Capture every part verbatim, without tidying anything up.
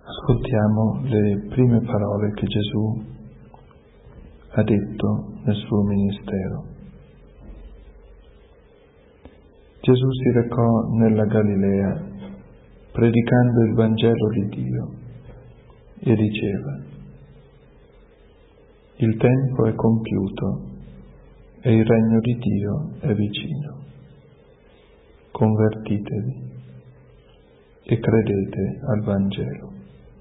Ascoltiamo le prime parole che Gesù ha detto nel suo ministero. Gesù si recò nella Galilea predicando il Vangelo di Dio e diceva: il tempo è compiuto e il regno di Dio è vicino. Convertitevi e credete al Vangelo.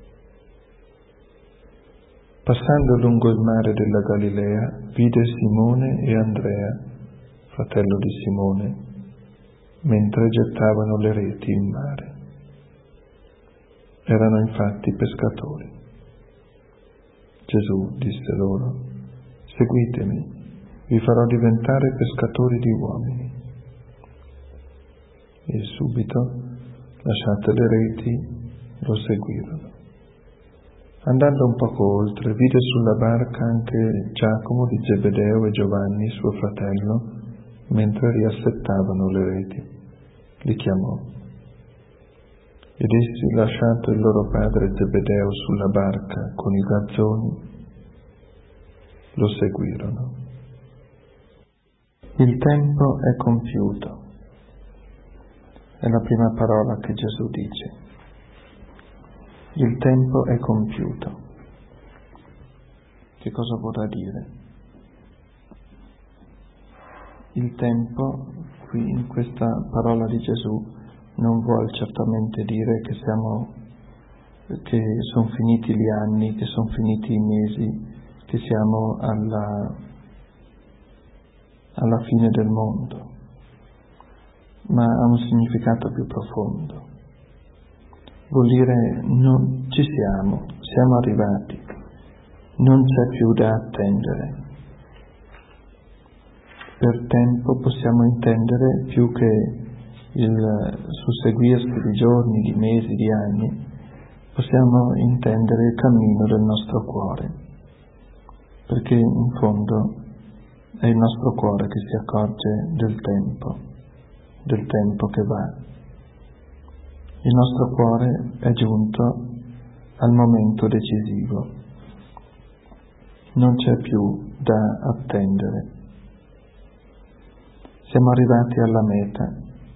Passando lungo il mare della Galilea, vide Simone e Andrea, fratello di Simone, mentre gettavano le reti in mare. Erano infatti pescatori. Gesù disse loro: seguitemi, vi farò diventare pescatori di uomini. E subito, lasciate le reti, lo seguirono. Andando un poco oltre, vide sulla barca anche Giacomo di Zebedeo e Giovanni, suo fratello, mentre riassettavano le reti. Li chiamò. Ed essi, lasciato il loro padre Zebedeo sulla barca con i gazzoni, lo seguirono. Il tempo è compiuto. È la prima parola che Gesù dice. Il tempo è compiuto. Che cosa vorrà dire? Il tempo, qui in questa parola di Gesù, non vuol certamente dire che siamo, che sono finiti gli anni, che sono finiti i mesi, che siamo alla, alla fine del mondo, ma ha un significato più profondo. Vuol dire non ci siamo, siamo arrivati, non c'è più da attendere. Per tempo possiamo intendere più che il susseguirsi di giorni, di mesi, di anni, possiamo intendere il cammino del nostro cuore, perché in fondo è il nostro cuore che si accorge del tempo, del tempo che va. Il nostro cuore è giunto al momento decisivo. Non c'è più da attendere. Siamo arrivati alla meta,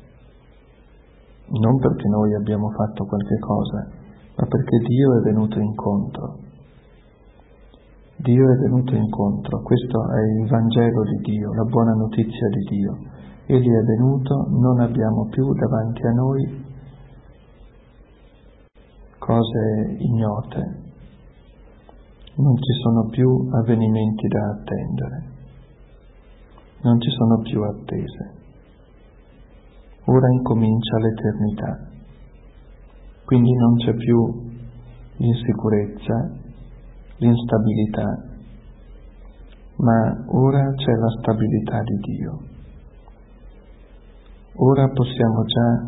non perché noi abbiamo fatto qualche cosa, ma perché Dio è venuto incontro. Dio è venuto incontro, questo è il Vangelo di Dio, la buona notizia di Dio. Egli è venuto, non abbiamo più davanti a noi cose ignote, non ci sono più avvenimenti da attendere, non ci sono più attese. Ora incomincia l'eternità, quindi non c'è più l'insicurezza, l'instabilità, ma ora c'è la stabilità di Dio. Ora possiamo già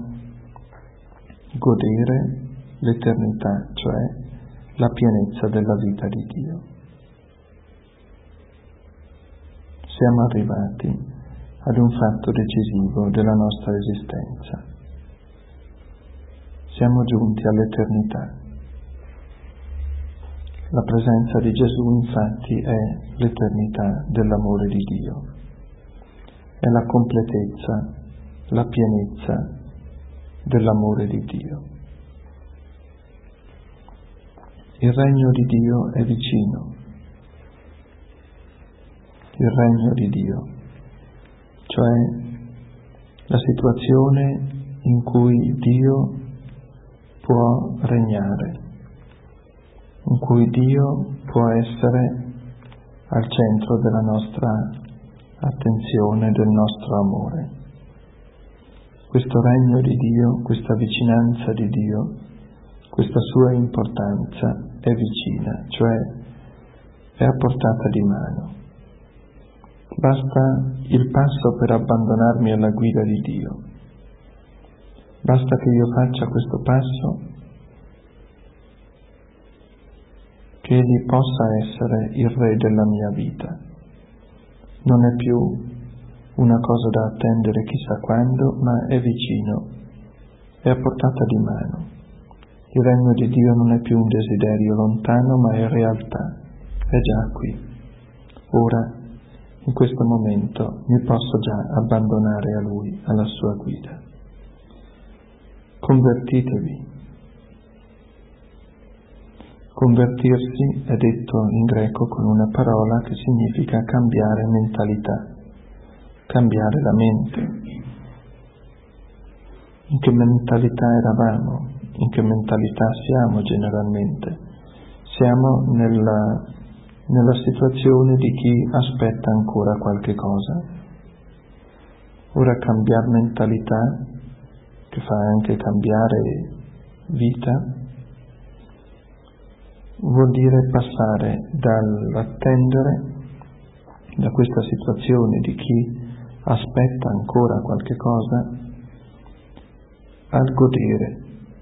godere l'eternità, cioè la pienezza della vita di Dio. Siamo arrivati ad un fatto decisivo della nostra esistenza. Siamo giunti all'eternità. La presenza di Gesù, infatti, è l'eternità dell'amore di Dio. È la completezza, la pienezza dell'amore di Dio. Il regno di Dio è vicino. Il regno di Dio, cioè la situazione in cui Dio può regnare, in cui Dio può essere al centro della nostra attenzione, del nostro amore. Questo regno di Dio, questa vicinanza di Dio, questa sua importanza è vicina, cioè è a portata di mano. Basta il passo per abbandonarmi alla guida di Dio. Basta che io faccia questo passo, che Egli possa essere il Re della mia vita. Non è più una cosa da attendere chissà quando, ma è vicino, è a portata di mano. Il regno di Dio non è più un desiderio lontano, ma è realtà, è già qui. Ora, in questo momento, mi posso già abbandonare a Lui, alla sua guida. Convertitevi. Convertirsi è detto in greco con una parola che significa cambiare mentalità, cambiare la mente. In che mentalità eravamo? In che mentalità siamo generalmente? Siamo nella, nella situazione di chi aspetta ancora qualche cosa. Ora cambiare mentalità, che fa anche cambiare vita, vuol dire passare dall'attendere, da questa situazione di chi aspetta ancora qualche cosa, al godere.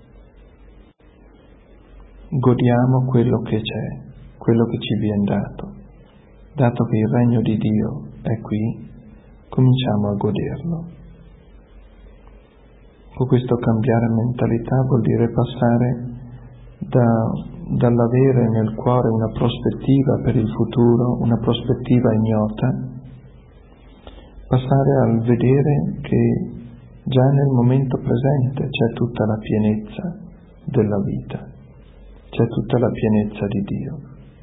Godiamo quello che c'è, quello che ci viene dato. Dato che il regno di Dio è qui, cominciamo a goderlo. Con questo cambiare mentalità vuol dire passare da, dall'avere nel cuore una prospettiva per il futuro, una prospettiva ignota, passare al vedere che già nel momento presente c'è tutta la pienezza della vita, c'è tutta la pienezza di Dio.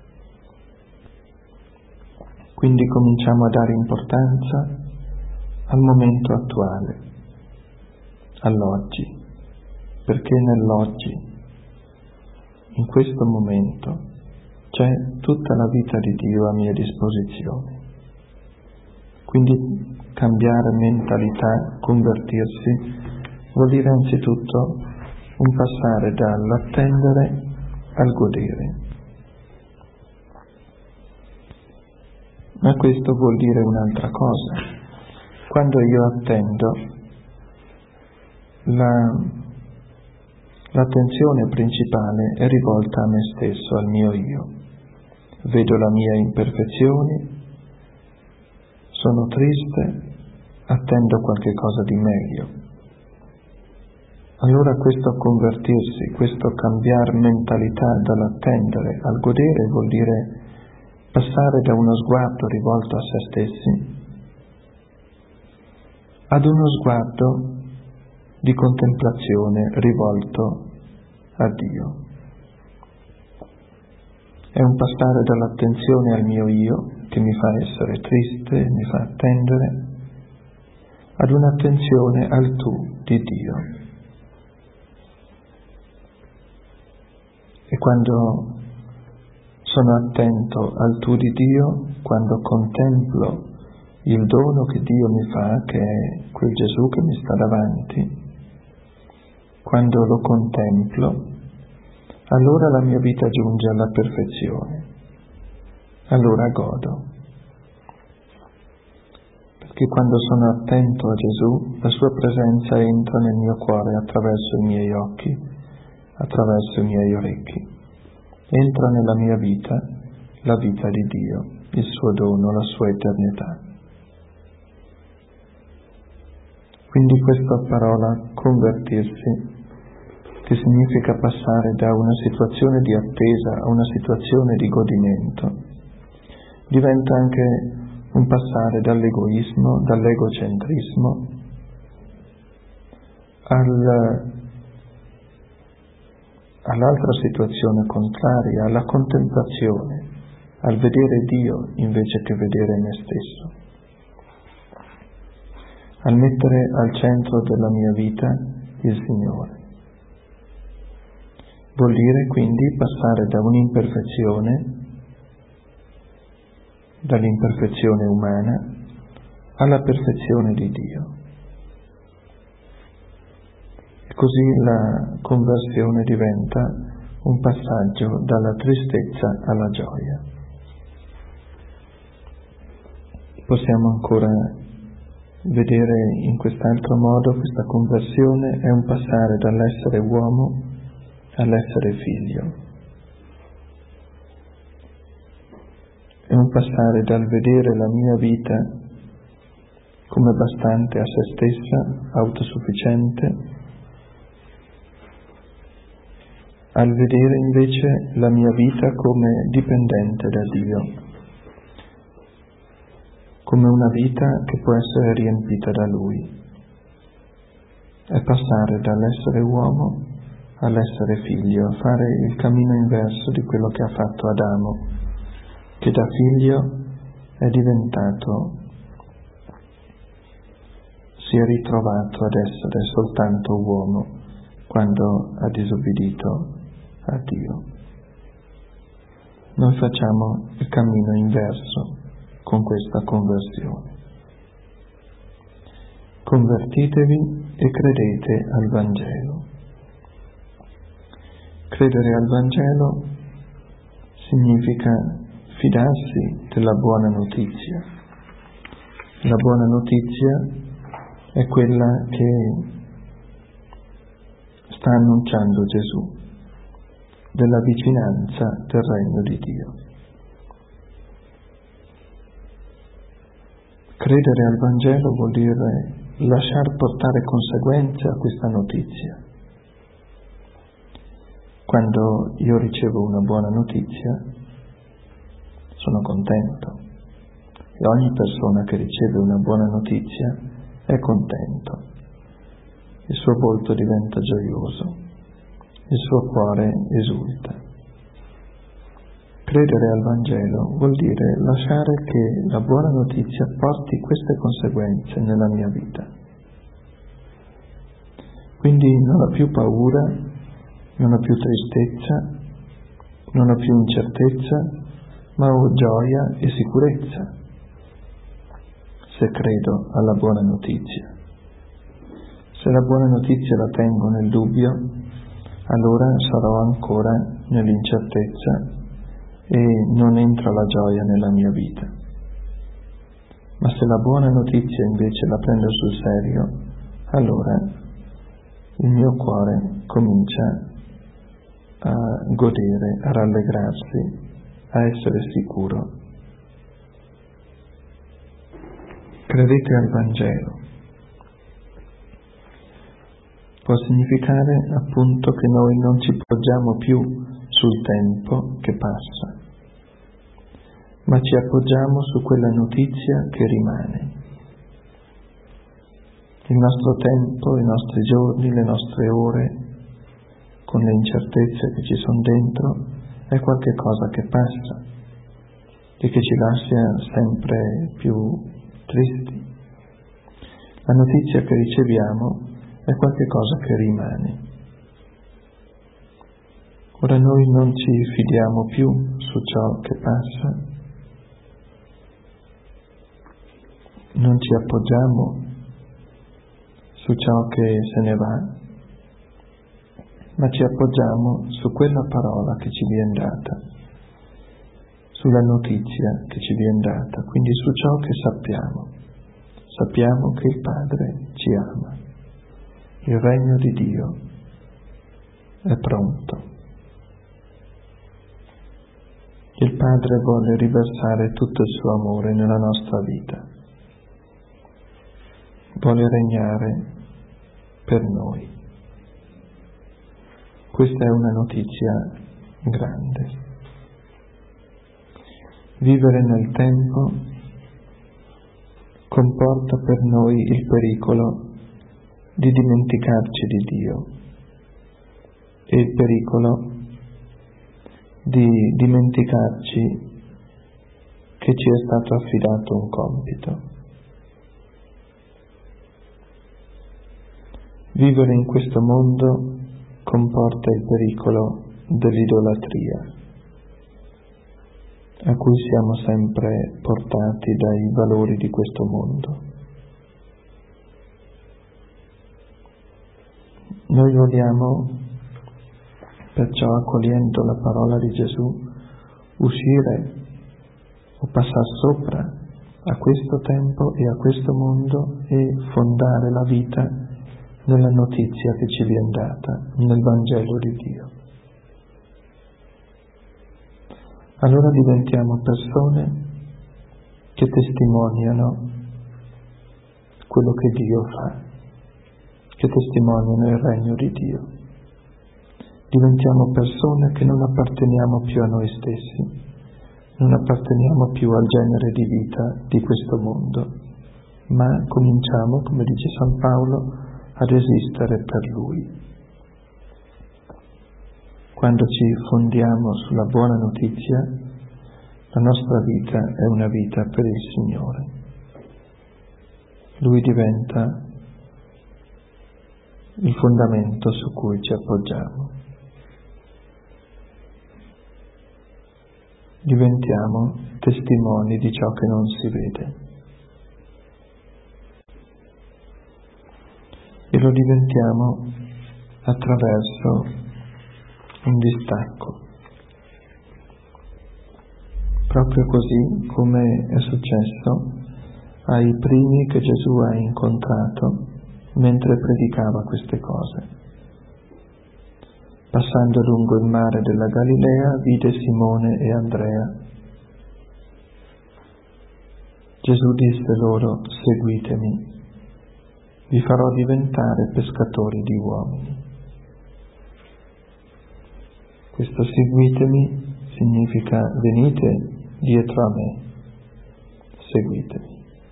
Quindi cominciamo a dare importanza al momento attuale, all'oggi, perché nell'oggi, in questo momento, c'è tutta la vita di Dio a mia disposizione. Quindi cambiare mentalità, convertirsi, vuol dire anzitutto un passare dall'attendere al godere. Ma questo vuol dire un'altra cosa. Quando io attendo, la, l'attenzione principale è rivolta a me stesso, al mio io. Vedo la mia imperfezione, sono triste, attendo qualche cosa di meglio. Allora questo convertirsi, questo cambiare mentalità dall'attendere al godere vuol dire passare da uno sguardo rivolto a se stessi ad uno sguardo di contemplazione rivolto a Dio. È un passare dall'attenzione al mio io, che mi fa essere triste, mi fa attendere, ad un'attenzione al tu di Dio. E quando sono attento al tu di Dio, quando contemplo il dono che Dio mi fa, che è quel Gesù che mi sta davanti, quando lo contemplo, allora la mia vita giunge alla perfezione. Allora godo. Perché quando sono attento a Gesù, la sua presenza entra nel mio cuore attraverso i miei occhi, attraverso i miei orecchi. Entra nella mia vita la vita di Dio, il suo dono, la sua eternità. Quindi questa parola convertirsi, che significa passare da una situazione di attesa a una situazione di godimento, diventa anche un passare dall'egoismo, dall'egocentrismo, al, all'altra situazione contraria, alla contemplazione, al vedere Dio invece che vedere me stesso, al mettere al centro della mia vita il Signore. Vuol dire quindi passare da un'imperfezione, dall'imperfezione umana, alla perfezione di Dio. E così la conversione diventa un passaggio dalla tristezza alla gioia. Possiamo ancora vedere in quest'altro modo questa conversione è un passare dall'essere uomo all'essere figlio. È un passare dal vedere la mia vita come bastante a se stessa, autosufficiente, al vedere invece la mia vita come dipendente da Dio, come una vita che può essere riempita da Lui, e passare dall'essere uomo all'essere figlio, a fare il cammino inverso di quello che ha fatto Adamo, che da figlio è diventato, si è ritrovato ad essere soltanto uomo quando ha disobbedito a Dio. Noi facciamo il cammino inverso con questa conversione. Convertitevi e credete al Vangelo. Credere al Vangelo significa fidarsi della buona notizia. La buona notizia è quella che sta annunciando Gesù, della vicinanza del regno di Dio. Credere al Vangelo vuol dire lasciar portare conseguenze a questa notizia. Quando io ricevo una buona notizia, sono contento, e ogni persona che riceve una buona notizia è contento. Il suo volto diventa gioioso, il suo cuore esulta. Credere al Vangelo vuol dire lasciare che la buona notizia porti queste conseguenze nella mia vita. Quindi non ho più paura, non ho più tristezza, non ho più incertezza, ma ho gioia e sicurezza se credo alla buona notizia. Se la buona notizia la tengo nel dubbio, allora sarò ancora nell'incertezza e non entra la gioia nella mia vita. Ma se la buona notizia invece la prendo sul serio, allora il mio cuore comincia a godere, a rallegrarsi, a essere sicuro. Credete al Vangelo. Può significare appunto che noi non ci poggiamo più sul tempo che passa, ma ci appoggiamo su quella notizia che rimane. Il nostro tempo, i nostri giorni, le nostre ore, con le incertezze che ci sono dentro, è qualche cosa che passa e che ci lascia sempre più tristi. La notizia che riceviamo è qualche cosa che rimane. Ora noi non ci fidiamo più su ciò che passa, non ci appoggiamo su ciò che se ne va, ma ci appoggiamo su quella parola che ci viene data, sulla notizia che ci viene data, quindi su ciò che sappiamo. Sappiamo che il Padre ci ama, il regno di Dio è pronto. Il Padre vuole riversare tutto il suo amore nella nostra vita, vuole regnare per noi. Questa è una notizia grande. Vivere nel tempo comporta per noi il pericolo di dimenticarci di Dio e il pericolo di dimenticarci che ci è stato affidato un compito. Vivere in questo mondo comporta il pericolo dell'idolatria, a cui siamo sempre portati dai valori di questo mondo. Noi vogliamo, perciò, accogliendo la parola di Gesù, uscire o passare sopra a questo tempo e a questo mondo e fondare la vita nella notizia che ci viene data, nel Vangelo di Dio. Allora diventiamo persone che testimoniano quello che Dio fa, che testimoniano il regno di Dio, diventiamo persone che non apparteniamo più a noi stessi, non apparteniamo più al genere di vita di questo mondo, ma cominciamo, come dice San Paolo, ad esistere per Lui. Quando ci fondiamo sulla buona notizia, la nostra vita è una vita per il Signore. Lui diventa il fondamento su cui ci appoggiamo. Diventiamo testimoni di ciò che non si vede. E lo diventiamo attraverso un distacco. Proprio così come è successo ai primi che Gesù ha incontrato mentre predicava queste cose. Passando lungo il mare della Galilea, vide Simone e Andrea. Gesù disse loro: seguitemi, vi farò diventare pescatori di uomini. Questo seguitemi significa venite dietro a me, seguitemi.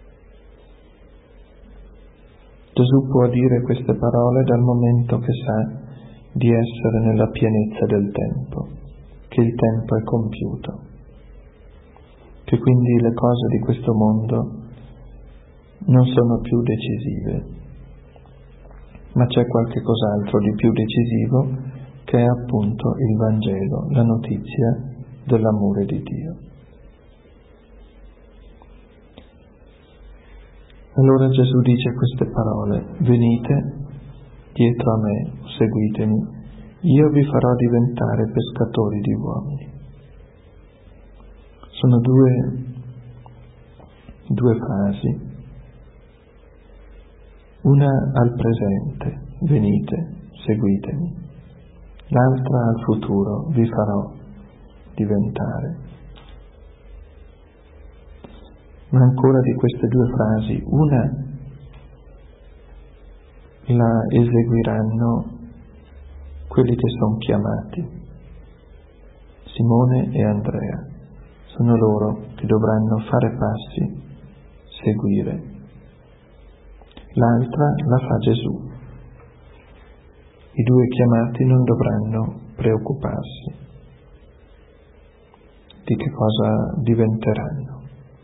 Gesù può dire queste parole dal momento che sa di essere nella pienezza del tempo, che il tempo è compiuto, che quindi le cose di questo mondo non sono più decisive, ma c'è qualche cos'altro di più decisivo che è appunto il Vangelo, la notizia dell'amore di Dio. Allora Gesù dice queste parole: venite dietro a me, seguitemi, io vi farò diventare pescatori di uomini. Sono due, due frasi, una al presente, venite, seguitemi, l'altra al futuro, vi farò diventare. Ma ancora di queste due frasi, una la eseguiranno quelli che sono chiamati, Simone e Andrea. Sono loro che dovranno fare passi, seguire. L'altra la fa Gesù. I due chiamati non dovranno preoccuparsi di che cosa diventeranno.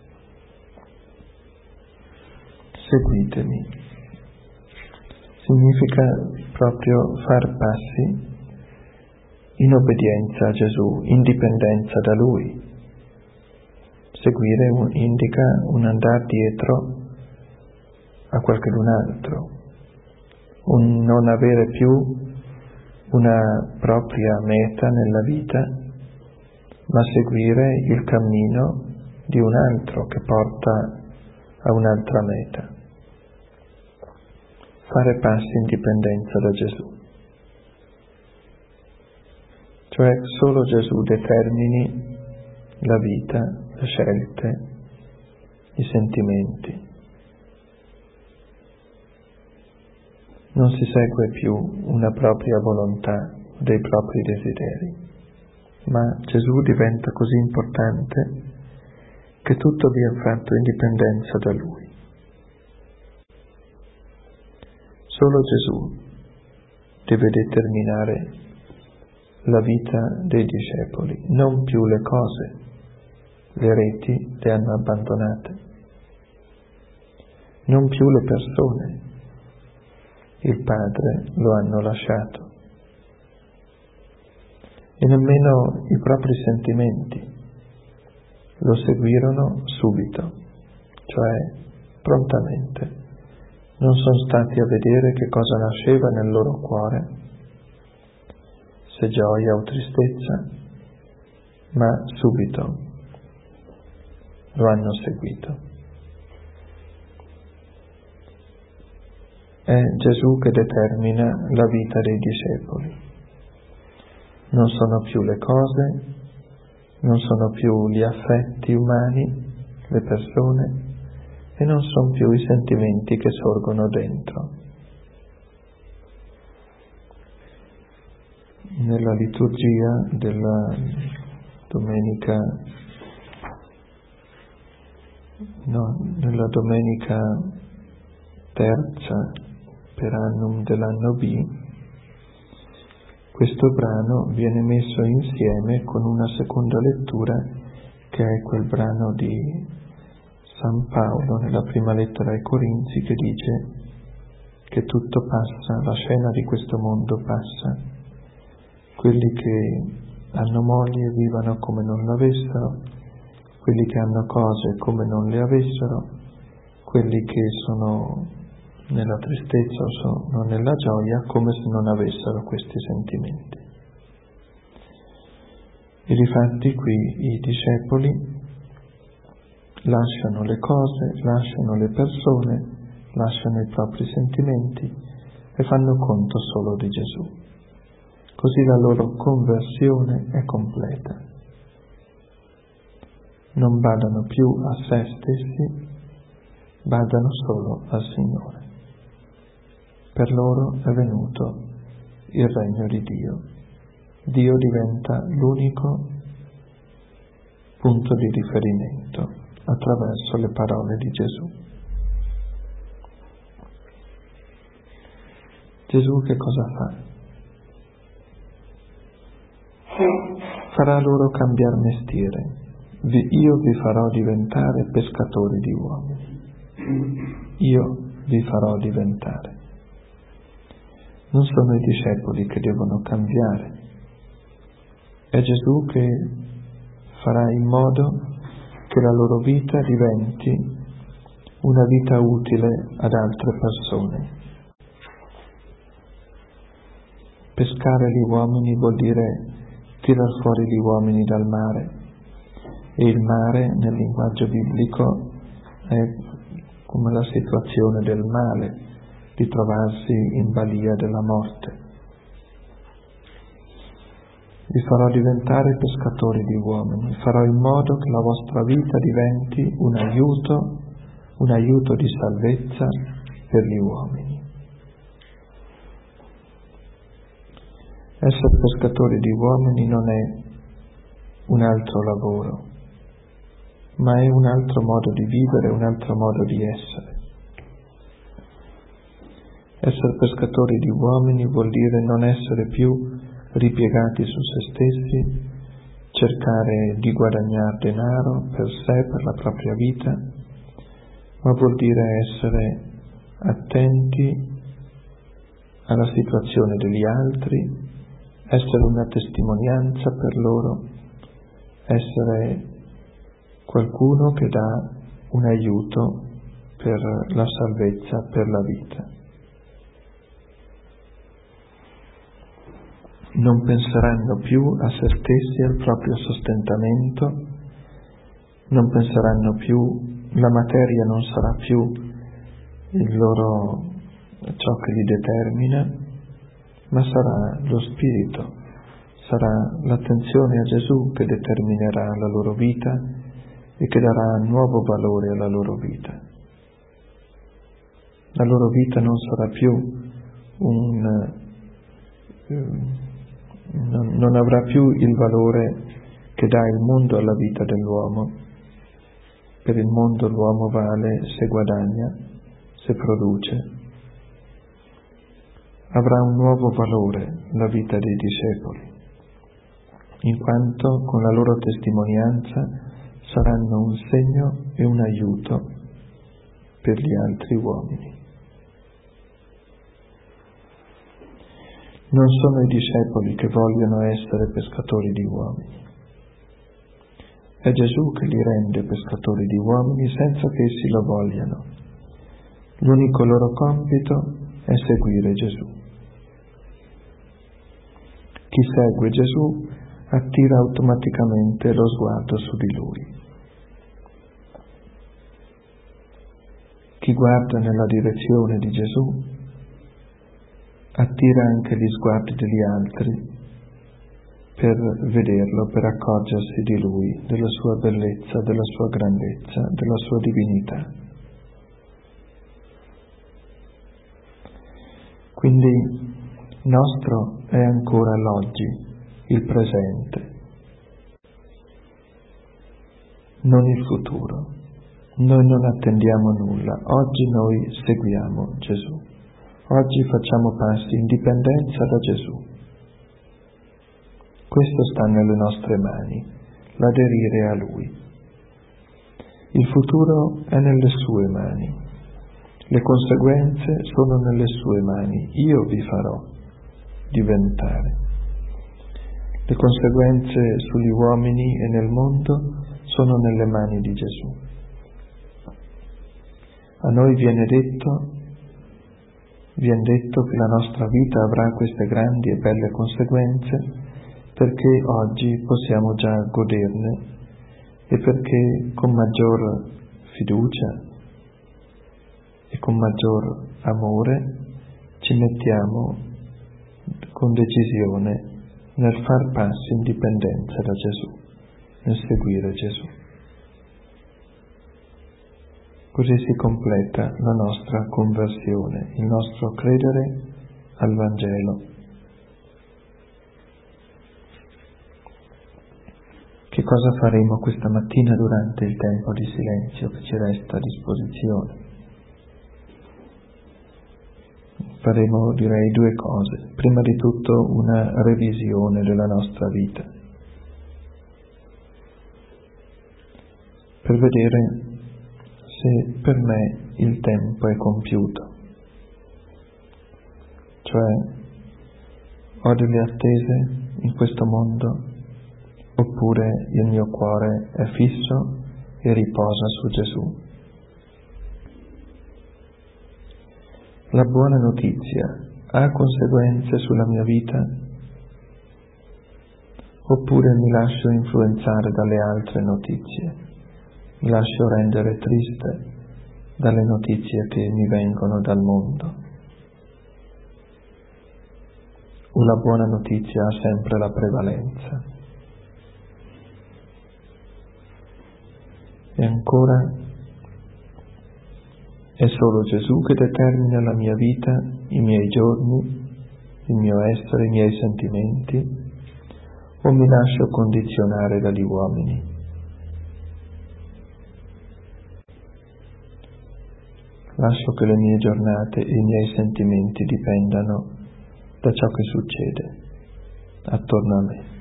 Seguitemi. Significa proprio far passi in obbedienza a Gesù, in dipendenza da Lui. Seguire un, indica un andare dietro a qualcun altro, un non avere più una propria meta nella vita, ma seguire il cammino di un altro che porta a un'altra meta. Fare passi in dipendenza da Gesù. Cioè solo Gesù determini la vita, le scelte, i sentimenti. Non si segue più una propria volontà, dei propri desideri, ma Gesù diventa così importante che tutto viene fatto in dipendenza da Lui. Solo Gesù deve determinare la vita dei discepoli, non più le cose. Le reti le hanno abbandonate, non più le persone. Il Padre lo hanno lasciato. E nemmeno i propri sentimenti lo seguirono subito, cioè prontamente. Non sono stati a vedere che cosa nasceva nel loro cuore, se gioia o tristezza, ma subito lo hanno seguito. È Gesù che determina la vita dei discepoli. Non sono più le cose, non sono più gli affetti umani, le persone, e non sono più i sentimenti che sorgono dentro. nella liturgia della domenica, no, nella domenica terza per annum dell'anno B, questo brano viene messo insieme con una seconda lettura che è quel brano di San Paolo nella prima lettera ai Corinzi che dice che tutto passa, la scena di questo mondo passa, quelli che hanno moglie vivano come non l'avessero, quelli che hanno cose come non le avessero, quelli che sono nella tristezza o sono nella gioia come se non avessero questi sentimenti. E difatti qui i discepoli lasciano le cose, lasciano le persone, lasciano i propri sentimenti e fanno conto solo di Gesù. Così la loro conversione è completa. Non badano più a se stessi, badano solo al Signore. Per loro è venuto il regno di Dio. Dio diventa l'unico punto di riferimento attraverso le parole di Gesù. Gesù che cosa fa? Farà loro cambiare mestiere. Io vi farò diventare pescatori di uomini. Io vi farò diventare. Non sono i discepoli che devono cambiare. È Gesù che farà in modo che la loro vita diventi una vita utile ad altre persone. Pescare gli uomini vuol dire tirar fuori gli uomini dal mare, e il mare nel linguaggio biblico è come la situazione del male, di trovarsi in balia della morte. Vi farò diventare pescatori di uomini, farò in modo che la vostra vita diventi un aiuto, un aiuto di salvezza per gli uomini. Essere pescatori di uomini non è un altro lavoro, ma è un altro modo di vivere, un altro modo di essere. Essere pescatori di uomini vuol dire non essere più ripiegati su se stessi, cercare di guadagnare denaro per sé, per la propria vita, ma vuol dire essere attenti alla situazione degli altri, essere una testimonianza per loro, essere qualcuno che dà un aiuto per la salvezza, per la vita. Non penseranno più a se stessi, al proprio sostentamento, non penseranno più, la materia non sarà più il loro, ciò che li determina, ma sarà lo Spirito, sarà l'attenzione a Gesù che determinerà la loro vita e che darà nuovo valore alla loro vita. La loro vita non sarà più un... Eh, Non, non avrà più il valore che dà il mondo alla vita dell'uomo. Per il mondo l'uomo vale se guadagna, se produce. Avrà un nuovo valore la vita dei discepoli, in quanto con la loro testimonianza saranno un segno e un aiuto per gli altri uomini. Non sono i discepoli che vogliono essere pescatori di uomini. È Gesù che li rende pescatori di uomini senza che essi lo vogliano. L'unico loro compito è seguire Gesù. Chi segue Gesù attira automaticamente lo sguardo su di Lui. Chi guarda nella direzione di Gesù attira anche gli sguardi degli altri per vederlo, per accorgersi di Lui, della sua bellezza, della sua grandezza, della sua divinità. Quindi Nostro è ancora l'oggi, il presente, non il futuro. Noi non attendiamo nulla, oggi noi seguiamo Gesù. Oggi facciamo passi in dipendenza da Gesù. Questo sta nelle nostre mani, l'aderire a Lui. Il futuro è nelle sue mani, le conseguenze sono nelle sue mani, io vi farò diventare. Le conseguenze sugli uomini e nel mondo sono nelle mani di Gesù. A noi viene detto, viene detto che la nostra vita avrà queste grandi e belle conseguenze perché oggi possiamo già goderne e perché con maggior fiducia e con maggior amore ci mettiamo con decisione nel far passi in dipendenza da Gesù, nel seguire Gesù. Così si completa la nostra conversione, il nostro credere al Vangelo. Che cosa faremo questa mattina durante il tempo di silenzio che ci resta a disposizione? Faremo, direi, due cose. Prima di tutto una revisione della nostra vita, per vedere se per me il tempo è compiuto, cioè ho delle attese in questo mondo oppure il mio cuore è fisso e riposa su Gesù. La buona notizia ha conseguenze sulla mia vita oppure mi lascio influenzare dalle altre notizie? Mi lascio rendere triste dalle notizie che mi vengono dal mondo. O la buona notizia ha sempre la prevalenza. E ancora, è solo Gesù che determina la mia vita, i miei giorni, il mio essere, i miei sentimenti, o mi lascio condizionare dagli uomini? Lascio che le mie giornate e i miei sentimenti dipendano da ciò che succede attorno a me.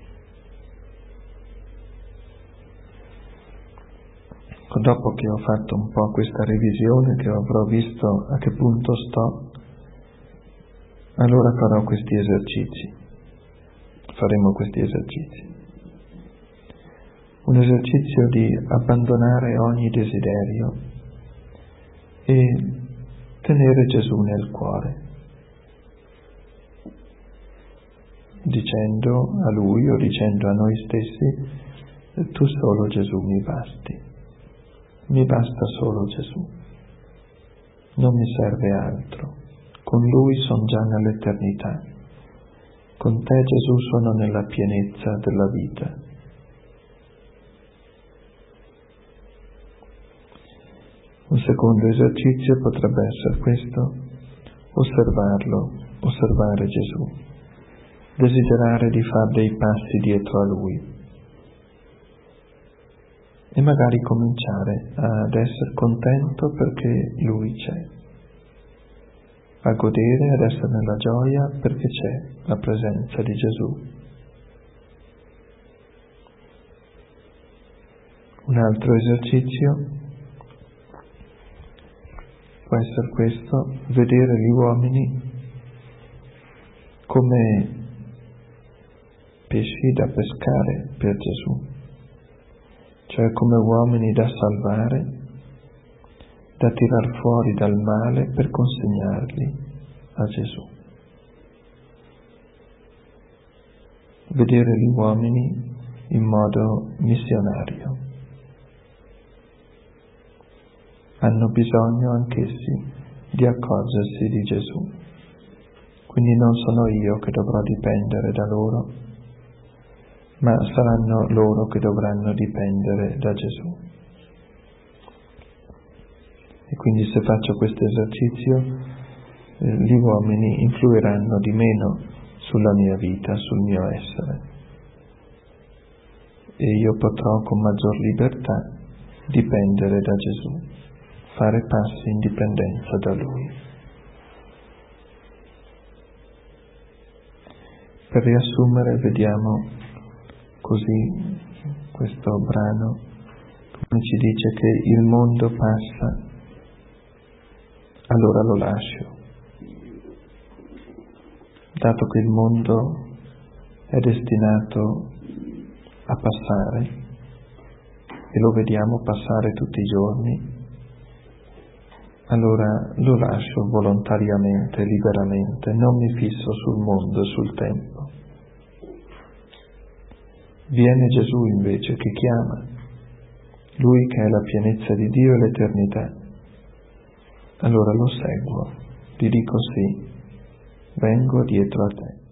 Dopo che ho fatto un po' questa revisione, che avrò visto a che punto sto, allora farò questi esercizi. Faremo questi esercizi. Un esercizio di abbandonare ogni desiderio e tenere Gesù nel cuore, dicendo a Lui o dicendo a noi stessi: tu solo Gesù mi basti, mi basta solo Gesù, non mi serve altro, con Lui sono già nell'eternità, con te Gesù sono nella pienezza della vita. Un secondo esercizio potrebbe essere questo: osservarlo, osservare Gesù, desiderare di fare dei passi dietro a Lui e magari cominciare ad essere contento perché Lui c'è, a godere, ad essere nella gioia perché c'è la presenza di Gesù. Un altro esercizio può essere questo: vedere gli uomini come pesci da pescare per Gesù, cioè come uomini da salvare, da tirar fuori dal male per consegnarli a Gesù. Vedere gli uomini in modo missionario. Hanno bisogno anch'essi di accorgersi di Gesù. Quindi non sono io che dovrò dipendere da loro, ma saranno loro che dovranno dipendere da Gesù. E quindi se faccio questo esercizio gli uomini influiranno di meno sulla mia vita, sul mio essere, e io potrò con maggior libertà dipendere da Gesù, fare passi in dipendenza da Lui. Per riassumere, vediamo così questo brano, come ci dice che il mondo passa, allora lo lascio. Dato che il mondo è destinato a passare, e lo vediamo passare tutti i giorni, allora lo lascio volontariamente, liberamente, non mi fisso sul mondo e sul tempo. Viene Gesù invece che chiama, Lui che è la pienezza di Dio e l'eternità. Allora lo seguo, gli dico sì, vengo dietro a te.